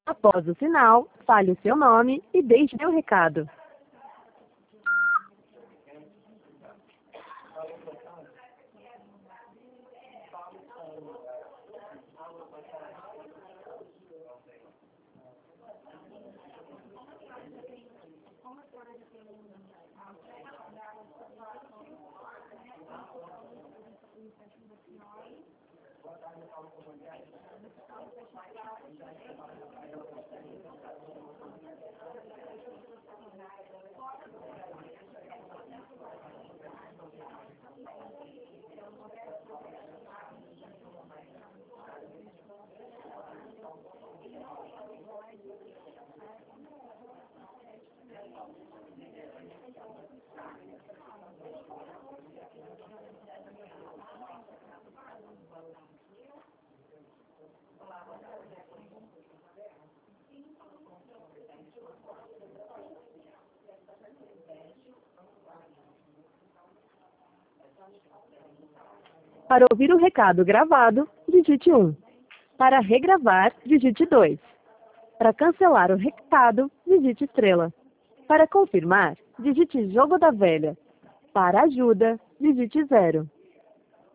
Após o sinal, fale o seu nome e deixe seu recado. Para ouvir o recado gravado, digite 1. Para regravar, digite 2. Para cancelar o recado, digite estrela. Para confirmar, digite jogo da velha. Para ajuda, digite 0.